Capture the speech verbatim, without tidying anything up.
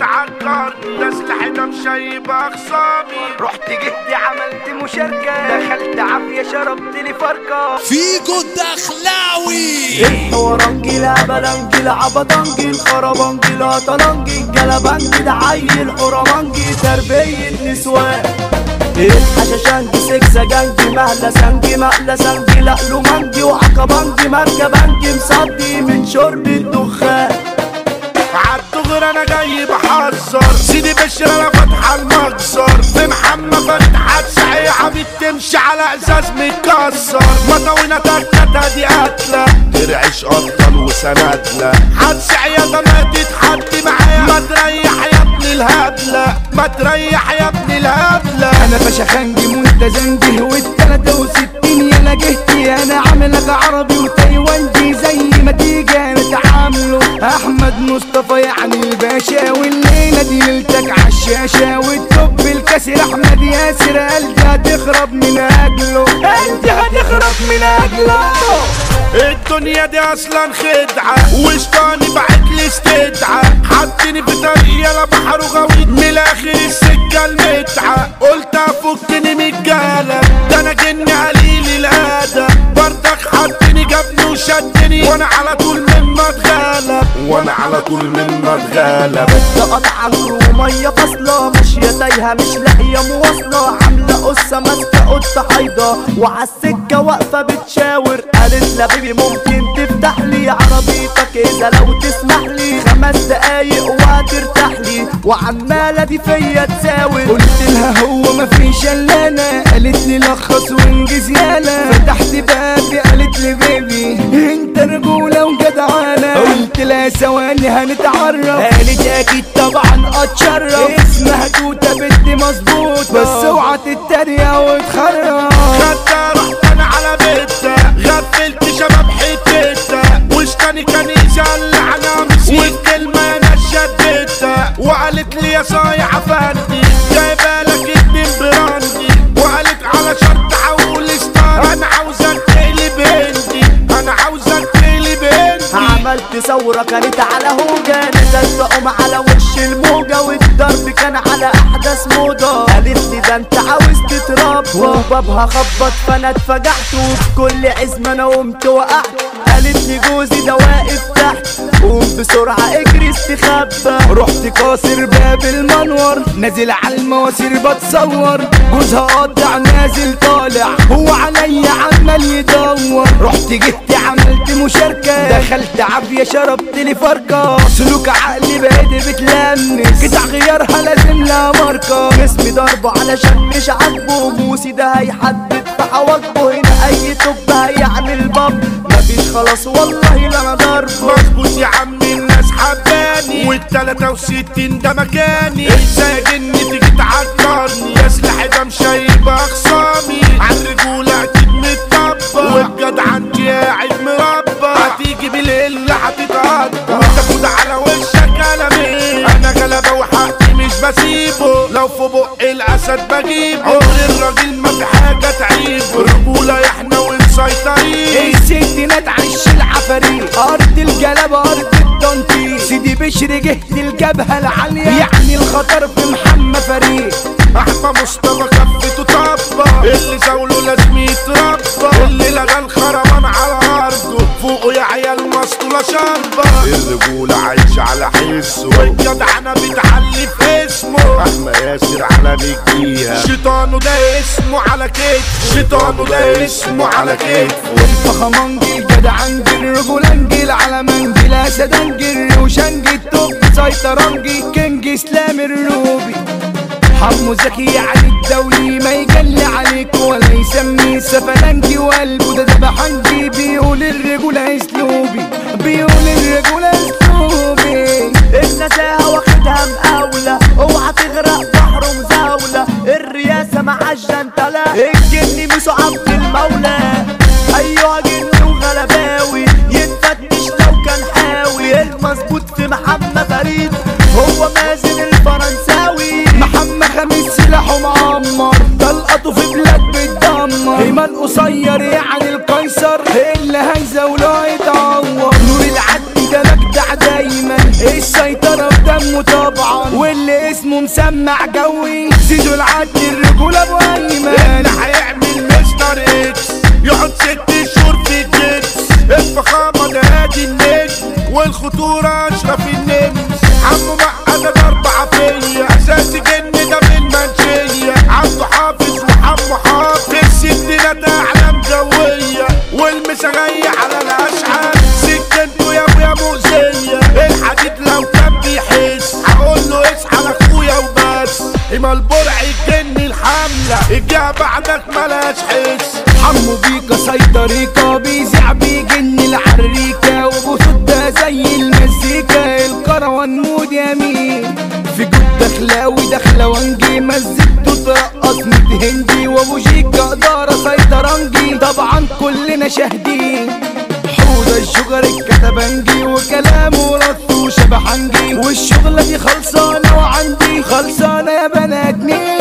عالكارد ده سلاحي ده مشيب اخصامي. رحت جهدي عملت مشاركة دخلت عافية شربتلي فرقة فيجو الدخلاوي. الحورنجي الهبلنجي العبطنجي الخربنجي الهطلنجي الجلبنجي ده عيل حرمنجي تربية نسوان. الحشاشنجي سكسجنجي مهلسنجي مقلسنجي لقلومنجي وعقبنجي مركبنجي مصدي من شرب الدخان. عالدغري انا جاي بحذر سيدي بشر انا فاتحه المجزر في محمد فتحات سعيعه بتمشي على ازاز متكسر مطاوينا تكتة دي قتله ترعش ابطال وسندله حدس عياده ماتت حد معايا ما تريح يا ابن الهبله ما تريح يا ابن الهبله. انا فشخنجي منتزنجي والتلاتة وستين يالا جهتي انا عاملك عربي وتايواندي زي ما تيجي انا تعامله احمد مصطفى يعني الباشا والليله دي ليلتك عالشاشه والتوب الكسر احمد ياسر قلبي هتخرب من اجله انت هتخرب من اجله. الدنيا دي اصلا خدعه وشطاني بعتلي استدعى حطني في طريق يلا بحر وغويط من الاخر السكه المتعه قلت افكني من الجهله ده انا جني قليل الادب برضك حطني جابني وشدني وانا على طول مما اتغلب وانا على طول مما اتغلب. قطع وميه فاصله ماشيه تايهه مش لاقيه مواصله عامله قصه ماسكه قطه حيضه وعالسكه واقفه بتشاور قالت لا بيبي ممكن تفتح لي عربيتك اذا لو تسمح لي خمس دقايق وهترتاح لي وعماله دي فيا تساور. قلت لها هو مفيش الا انا قالت لي لخص وانجز يالا فتحت بابي قالت لي بيبي انت رجوله وجدعانه قلت لها ثواني هنتعرف قالت اكيد طبعا اتشرف اسمها توته بنت مظبوط بس اوعى تتريق وتخرف. خدتها رحت انا على بيتها غفلت شباب حتتها واشتاني كنيسه اللعنه مسيح والكلمه انا شدتها وقالت لي يا صايع فندي جايبالك اتنين براندي وقالت على شرط حول ستار انا عاوزك تقلب هندي انا عاوزك تقلب هندي. عملت ثورة كانت على هوجة نزلت اقوم على وش الموجة والضرب كان على احدث موضة قالت لي ده انت عاوز تتربى وبابها خبط فانا اتفجعت وبكل عزم انا قمت وقعت قالت لي جوزي ده واقف تحت قوم بسرعة اجري استخبى رحت كاسر باب المنور نازل على المواسير بتصور جوزها قاطع نازل طالع هو عليا عمال يدور رحت جهتي عملت مشاركة دخلت عافية شربتلي فرقة سلوك عقلي بقيت بتلمس قطع غيارها لازم لها ماركة اسمي ضربه علشان مش عاجبه بوسي ده هيحدد في حواجبه هنا اي توب هيعمل باب مفيش خلاص والله لا انا ضربه مظبوط يا عم الناس حباني والتلاتة وستين ده مكاني ازاي يا جن تيجي تعكرني يا سلاحي ده مشيب اخصامي عالرجولة اكيد متطبق والجدع عندي قاعد مربى هتيجي بالليل هتتقطع وتاخد على وشك قلمين انا غلبة وحقي مش بسيبه لو في بق الاسد بجيبه عمر الراجل ما في حاجة تعيبه رجولة احنا ومسيطرين الستينات عش العفاريت ارض الجلابة ارض التنطيط سيدي بشر جهد الجبهة العالية يعني الخطر في محمد فريق احمى مصطفى كفته طبة اللي زاوله لازم يتربى اللي لغى الخربان على ارضه فوقه يا عيال مسطولة شربة الرجولة عايش على حسه والجدع انا بتعلي في اسمه احمى ياسر على رجليها شيطانه ده اسمه على كتفه شيطانه ده اسمه على كتفه والفخمنجي الجدعنجي الرجولنجي العلمنجي الاسدنجي الروشنجي التوب سيطرنجي كينج اسلام الروبي حمو زكي يعني الدولي ما يجلي عليك ولا يسمي سفلنجي وقلبه ده دبحنجي بيقول الرجولة اسلوبي بيقول الرجولة اسلوبي النزاهة واخدها مقاولة اوعى تغرق بحر مزاولة الرياسة مع الجنتلة الجني مش عبد المولى ايوه جن وغلباوي يتفتش لو كان حاوي المظبوط في محمد فريد هو مازن الفرنساوي محمد خميس سلاحه معمر طلقته في بلاد بتدمر ايمان قصير يعني القيصر اللي هيزه ولا يتعور نور العدي ده مجدع دايما السيطرة دمه طبعا واللي اسمه مسمع جوي زيزو العدل الرجولة ابو ايمن. اللي هيعمل مستر اكس يقعد ست شهور في الجبس. الفخامة ده هادي النجم والخطورة اشرف النمس. عمو معقدة ضربة عافية اساسي جن ده بالمنشية. عنده حافظ وحمو حافظ الستينات اعلام جوية والمسا جاية على الاشعار. سكنته يا ابويا مؤذية الحديد لو كان بيحس هقول له اصحى لاخويا وبس. اما البرع الجن الحملة الجهة بعدك ملاش حس. حمو بيكا سيطريكا بيزيع بيجن العريكة وبصوتها زي المزيكا. الكروان مود يمين في جود دخلاوي دخلوانجي مزيكته ترقص ميت هندي وابو شيكا ادارة سيطرانجي طبعا كلنا شاهدين. حوضة الشجر الكتبنجي وكلامه رد وشبحنجي والشغلة دي خلصانة وعندي خلصانة يا بنات مين.